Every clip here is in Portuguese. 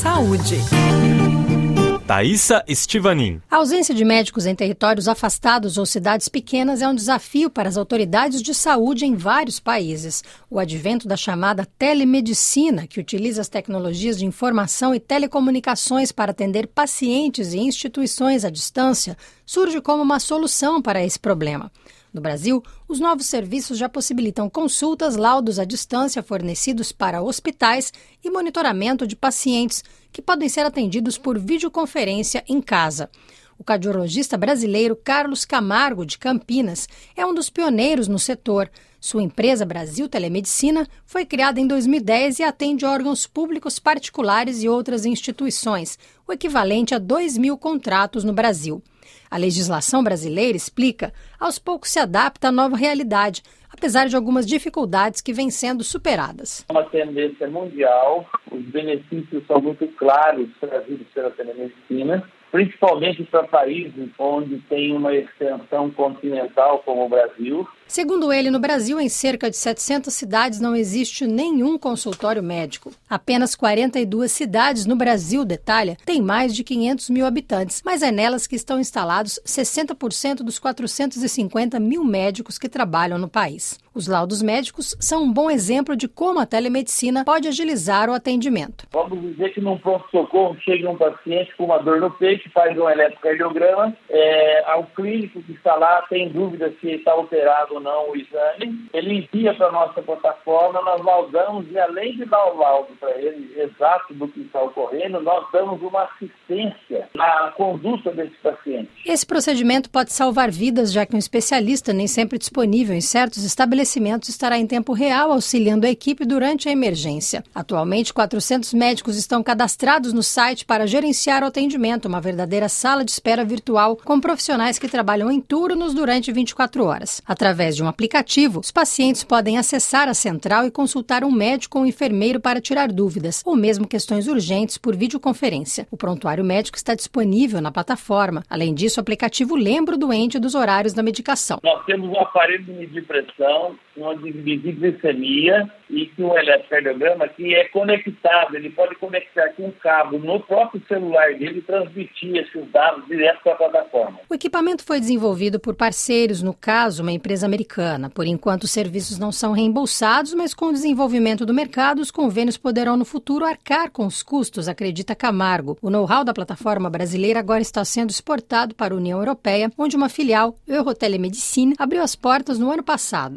Saúde. Thaisa Estivanin. A ausência de médicos em territórios afastados ou cidades pequenas é um desafio para as autoridades de saúde em vários países. O advento da chamada telemedicina, que utiliza as tecnologias de informação e telecomunicações para atender pacientes e instituições à distância, surge como uma solução para esse problema. No Brasil, os novos serviços já possibilitam consultas, laudos à distância fornecidos para hospitais e monitoramento de pacientes que podem ser atendidos por videoconferência em casa. O cardiologista brasileiro Carlos Camargo, de Campinas, é um dos pioneiros no setor. Sua empresa Brasil Telemedicina foi criada em 2010 e atende órgãos públicos, particulares e outras instituições, o equivalente a 2.000 contratos no Brasil. A legislação brasileira, explica, aos poucos se adapta à nova realidade, apesar de algumas dificuldades que vêm sendo superadas. É uma tendência mundial, os benefícios são muito claros trazidos pela telemedicina, principalmente para países onde tem uma extensão continental como o Brasil. Segundo ele, no Brasil, em cerca de 700 cidades não existe nenhum consultório médico. Apenas 42 cidades no Brasil, detalha, têm mais de 500 mil habitantes, mas é nelas que estão instalados 60% dos 450 mil médicos que trabalham no país. Os laudos médicos são um bom exemplo de como a telemedicina pode agilizar o atendimento. Vamos dizer que num pronto-socorro chega um paciente com uma dor no peito, faz um eletrocardiograma, ao clínico que está lá tem dúvida se está alterado ou não o exame, ele envia para a nossa plataforma, nós laudamos e além de dar o laudo para ele exato do que está ocorrendo, nós damos uma assistência na conduta desse paciente. Esse procedimento pode salvar vidas, já que um especialista, nem sempre disponível em certos estabelecimentos, estará em tempo real auxiliando a equipe durante a emergência. Atualmente, 400 médicos estão cadastrados no site para gerenciar o atendimento, uma verdadeira sala de espera virtual com profissionais que trabalham em turnos durante 24 horas. Através de um aplicativo, os pacientes podem acessar a central e consultar um médico ou um enfermeiro para tirar dúvidas, ou mesmo questões urgentes por videoconferência. O prontuário médico está disponível na plataforma. Além disso, o aplicativo lembra o doente dos horários da medicação. Nós temos um aparelho de medir pressão, uma de medir glicemia e um eletrocardiograma que é conectado. Ele pode conectar com um cabo no próprio celular dele e transmitir esses dados direto para a plataforma. O equipamento foi desenvolvido por parceiros, no caso, uma empresa americana. Por enquanto, os serviços não são reembolsados, mas com o desenvolvimento do mercado, os convênios poderão no futuro arcar com os custos, acredita Camargo. O know-how da plataforma brasileira agora está sendo exportado para a União Europeia, onde uma filial, Eurotelemedicine, abriu as portas no ano passado.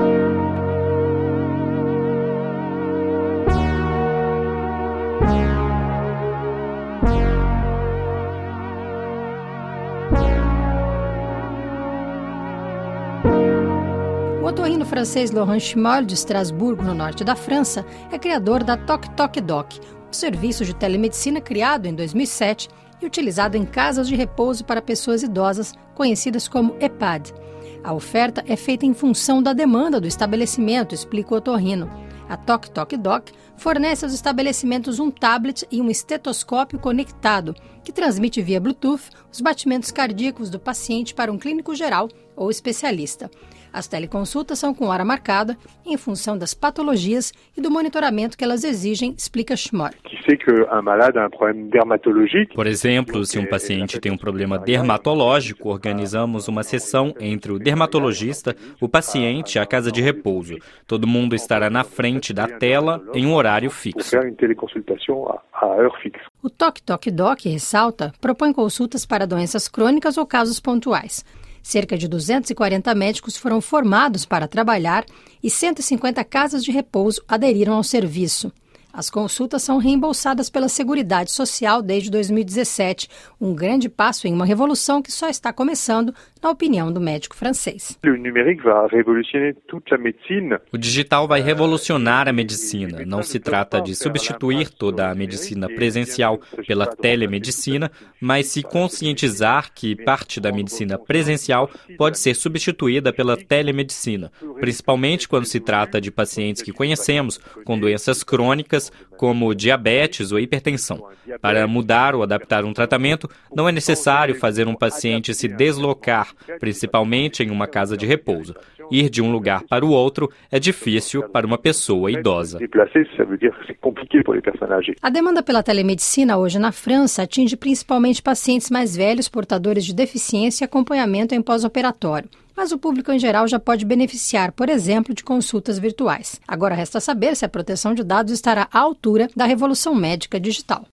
O otorrino francês Laurent Schmoll, de Estrasburgo, no norte da França, é criador da Toc Toc Doc, um serviço de telemedicina criado em 2007 e utilizado em casas de repouso para pessoas idosas, conhecidas como EPAD. A oferta é feita em função da demanda do estabelecimento, explica o otorrino. A Toc Toc Doc fornece aos estabelecimentos um tablet e um estetoscópio conectado, que transmite via Bluetooth os batimentos cardíacos do paciente para um clínico geral ou especialista. As teleconsultas são com hora marcada, em função das patologias e do monitoramento que elas exigem, explica Schmoll. Por exemplo, se um paciente tem um problema dermatológico, organizamos uma sessão entre o dermatologista, o paciente e a casa de repouso. Todo mundo estará na frente da tela em um horário fixo. O Toc Toc Doc, ressalta, propõe consultas para doenças crônicas ou casos pontuais. Cerca de 240 médicos foram formados para trabalhar e 150 casas de repouso aderiram ao serviço. As consultas são reembolsadas pela Seguridade Social desde 2017, um grande passo em uma revolução que só está começando, na opinião do médico francês. O digital vai revolucionar a medicina. Não se trata de substituir toda a medicina presencial pela telemedicina, mas se conscientizar que parte da medicina presencial pode ser substituída pela telemedicina, principalmente quando se trata de pacientes que conhecemos com doenças crônicas, como diabetes ou hipertensão. Para mudar ou adaptar um tratamento, não é necessário fazer um paciente se deslocar, principalmente em uma casa de repouso. Ir de um lugar para o outro é difícil para uma pessoa idosa. A demanda pela telemedicina hoje na França atinge principalmente pacientes mais velhos, portadores de deficiência e acompanhamento em pós-operatório. Mas o público em geral já pode beneficiar, por exemplo, de consultas virtuais. Agora resta saber se a proteção de dados estará à altura da revolução médica digital.